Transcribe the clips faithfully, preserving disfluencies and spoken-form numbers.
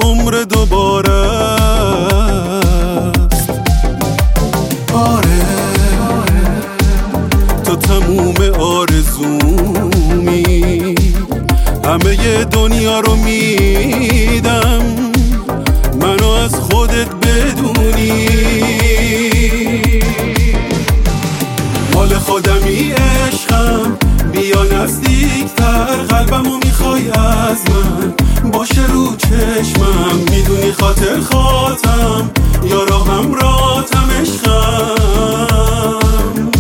عمر دوباره است. آره تو تموم آرزومی، همه دنیا رو میدم منو از خودت بدونی. مال خودمی عشقم، بیا نزدیکتر، قلبمو میخوای از من، باشه رو چشمم، میدونی خاطر خاطم یا راه همراهتم عشقم.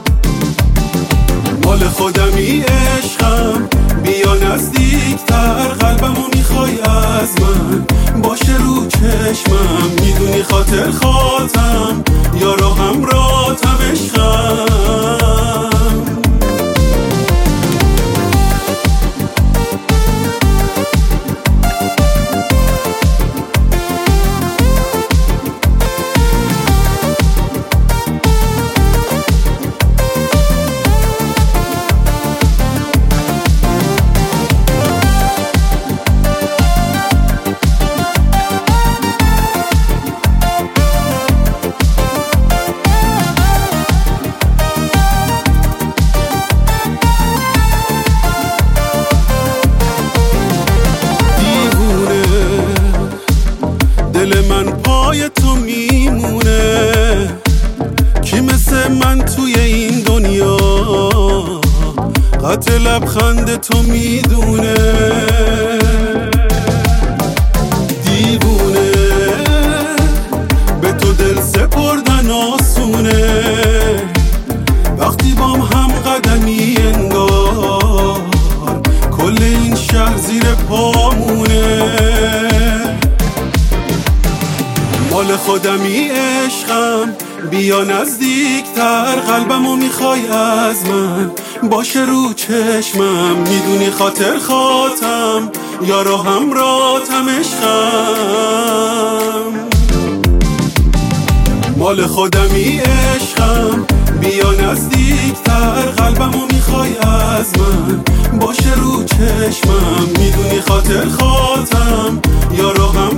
مال خودمی عشقم، بیا نزدیکتر، قلبمو میخوای از من، باشه رو چشمم، میدونی خاطر خاطم یا راه همراهتم عشقم. دل من پای تو میمونه، کی مثل من توی این دنیا قطع لبخند تو میدونه. دیوونه به تو دل سپردن آسونه، وقتی بام هم قدمی انگار کل این شهر زیر پامونه. مال خودمی عشقم، بیا نزدیکتر، قلبمو میخوای از من، باشه رو چشمم، میدونی خاطر خاطم یا راه همراهتم عشقم. مال خودمی عشقم، بیا نزدیکتر، قلبمو میخوای از من، باشه رو چشمم، میدونی خاطر خاطم یا راه